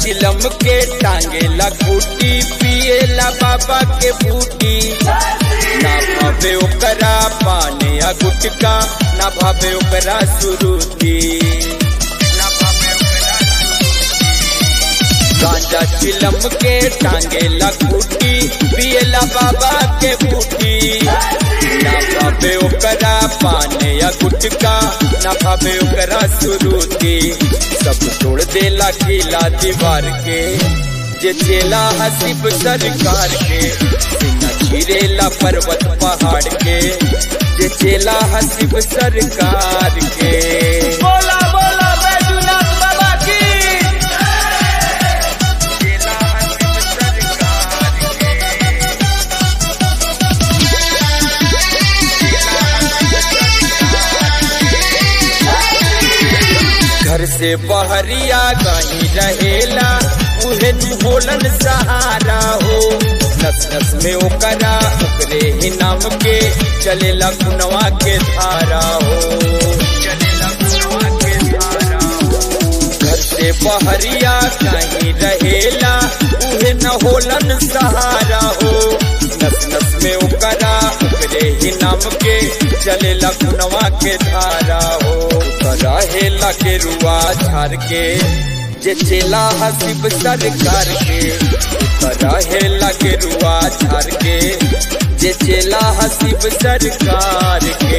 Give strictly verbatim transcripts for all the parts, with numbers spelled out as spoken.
चिलम के टांगेला खूटी पिएला बाबा के बूटी। ना भावे ओकरा पाने या गुटका, ना भावे ओकरा सुरुती। गांजा चिलम के टांगेला खूटी पिएला बाबा के बूटी। ना भावे ओकरा पाने या गुटका, ना भावे ओकरा सुरुती। सब तोड़ देला किला दीवार के, जे चेला हसीब सरकार के। सीना चीरेला पर्वत पहाड़ के, जे चेला हसीब सरकार के। बोला बोला बैजूनाथ बाबा की। चेला हसीब सरकार के। घर से बहरिया कहीं रहेला, उहे होलन सहारा हो। नस नस में ओकरा ओकरे ही नाम के चलेला खुनवा के धारा हो। चलेला खुनवा के धारा हो। घर से बहरिया कहीं रहेला, उहे न होलन सहारा हो। नस नस में ओकरा ओकरे ही नाम के चलेला खुनवा के धारा हो। रहेला के रुआ झार के, जे चेला हसीब सरकार के। रहेला के रुआ झार के, जे चेला हसीब सरकार के।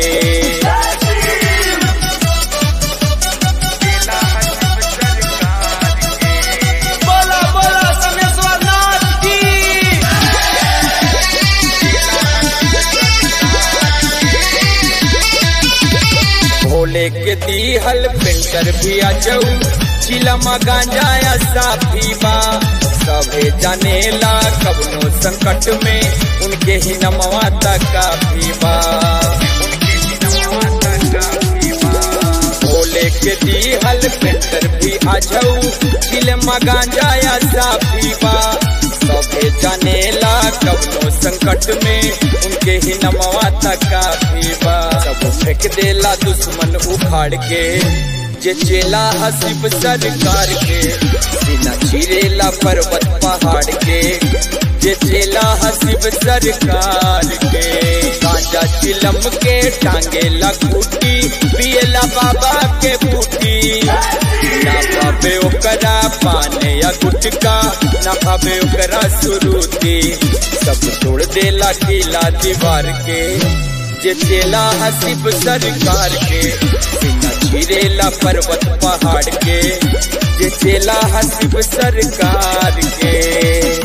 बोला बोला समेश्वर नाथ की। भोले के दीहल पेंटर भी अजऊ, चिलमा गांजा या साफी बा। सभे जानेला कबनो संकट में उनके ही नमवा तक काफी बा। भोले के दीहल पेंटर भी अजऊ, चिलमा गांजा या साफी बा। सभे जानेला कबनो संकट में उनके ही नमवा तक काफी बा। सब फेंक देला दुश्मन उखाड़ के, जे चेला हसीब सरकार के। सीना चीरेला पर्वत पहाड़ के, जे चेला हसीब सरकार के। गांजा चिलम के टांगेला खूटी पिएला बाबा के बूटी। ना भावे ओकरा पाने या गुटका, ना भावे ओकरा सुरुती। सब तोड़ देला किला दीवार के, जे चेला हसीब सरकार के। सीना चीरेला पर्वत पहाड़ के, जे चेला हसीब सरकार के।